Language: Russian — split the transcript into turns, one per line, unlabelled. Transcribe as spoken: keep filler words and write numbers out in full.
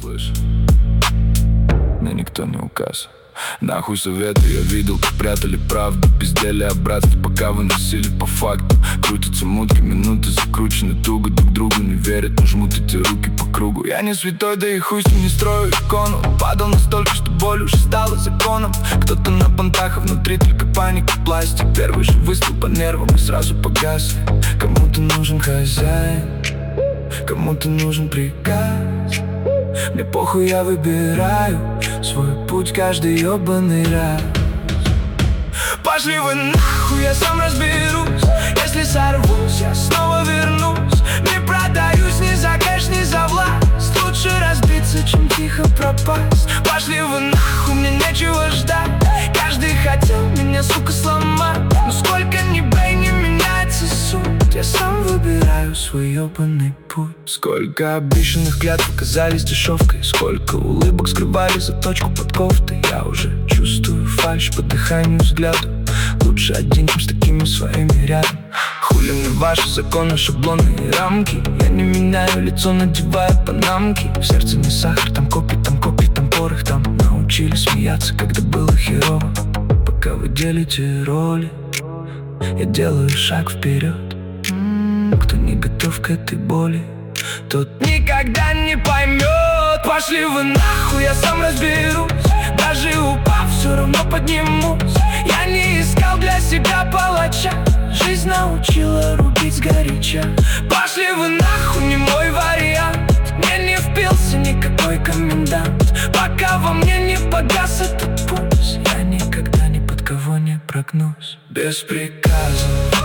слышь, мне никто не указ. Нахуй советы, я видел, как прятали правду, пиздели о братстве, пока выносили по факту. Крутятся мутки, минуты закручены туго, друг другу не верят, но жмут эти руки по кругу. Я не святой, да и хуй с ним не строю икону. Падал настолько, что боль уже стала законом. Кто-то на понтах, а внутри только паника, пластик. Первый же выстрел по нервам и сразу погас. Кому-то нужен хозяин, кому-то нужен приказ. Мне похуй, я выбираю свой путь каждый ёбаный раз. Пошли вы нахуй, я сам разберусь. Если сорвусь, я снова вернусь. Не продаюсь ни за кэш, ни за власть. Лучше разбиться, чем тихо пропасть. Пошли вы нахуй, мне нечего ждать. Каждый хотел меня, сука, сломать. Но сколько ни бей, не меняется суть. Я сам выбираю свой ёбаный путь. Сколько обещанных клятв оказались дешевкой. Сколько улыбок скрывали за точку под кофтой. Я уже чувствую фальшь по дыханию, взгляду. Лучше один, чем с такими своими рядом. Хули мне ваши законы, шаблоны и рамки. Я не меняю лицо, надевая панамки. В сердце не сахар, там копи, там копи, там порох. Там научили смеяться, когда было херово. Пока вы делите роли, я делаю шаг вперед. Кто не готов к этой боли, тот никогда не поймет. Пошли вы нахуй, я сам разберусь. Даже упав, все равно поднимусь. Я не искал для себя палача. Жизнь научила рубить сгоряча. Пошли вы нахуй, не мой вариант. Мне не впился никакой комендант. Пока во мне не погас этот пульс, я никогда ни под кого не прогнусь. Без приказа